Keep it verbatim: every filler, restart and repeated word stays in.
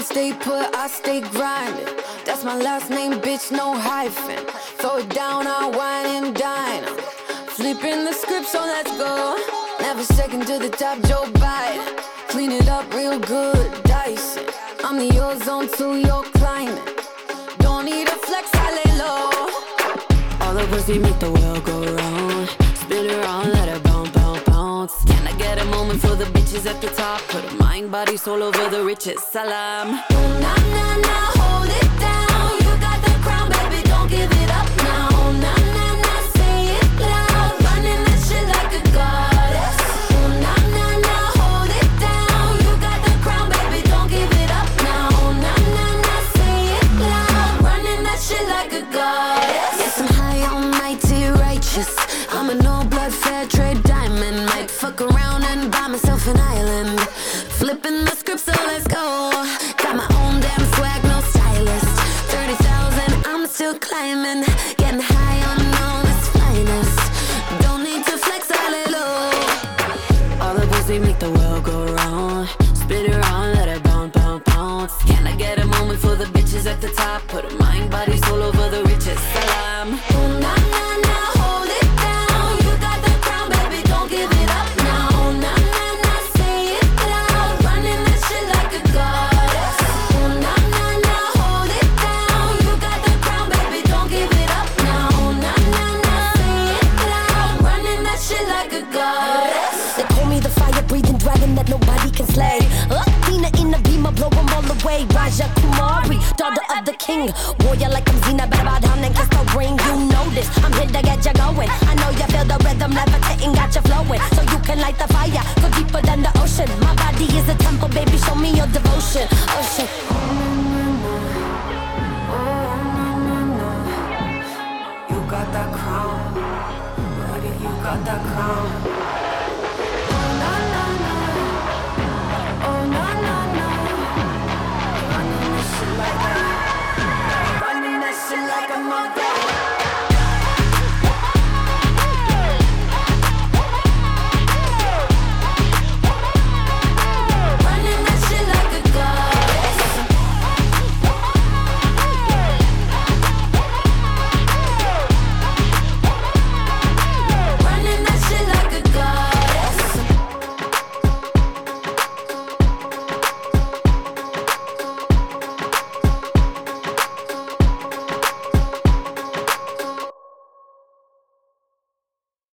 don't stay put, I stay grinding. That's my last name, bitch, no hyphen. Throw it down, I wine and dine. Flipping the script, so let's go. Never second to the top, Joe Biden. Clean it up real good, dice it. I'm the ozone to your climate. Don't need a flex, I lay low. All the pussy make the world go round. Spin around, let it bounce, bounce, bounce. Can I get a moment for the bitches at the top? Put a mind, body, soul over the riches. Salam. Nah, nah, nah, hold it down. You got the crown, baby, don't give it up now. Nah, nah, nah, say it loud. Running that shit like a goddess. Nah, nah, nah, hold it down. You got the crown, baby, don't give it up now. Nah, nah, nah, say it loud. Running that shit like a goddess. Yes, I'm high on mighty righteous. I'm a no-blood fair trade diamond. Might fuck around and buy myself an island. Flipping the script, so let's go. Got my own damn swag, no stylist. thirty thousand, I'm still climbing. Getting high on all this finest. Don't need to flex, I lay low. All the pussy make the world go round. Spin around, let it bounce, bounce, bounce. Can I get a moment for the bitches at the top? Put a mind, body, soul over the riches. Salam. Nah, nah, nah, hold it down. You got the crown, baby, don't give it up now. Nah, nah, nah, say it loud. Running that shit like a goddess. Nah, nah, nah, hold it down. You got the crown, baby, don't give it up now. Nah, nah, nah, say it loud. Running that shit like a goddess. They call me the fire-breathing dragon that nobody can slay. Athena in the beamer, blow them all away. Raja Kumari, daughter of the king. Warrior like I'm Xena, better bow down and kiss the ring. You know this, I'm here to get you going. I know you feel the rhythm, levitating, got you flowing. So you can light the fire, go deeper than the ocean. My body is a temple, baby, show me your devotion. Ocean. You got that crown, buddy, you got that crown. Oh, na, na, na. Oh, na, na, na. Running that shit like that. Running that shit like a mother.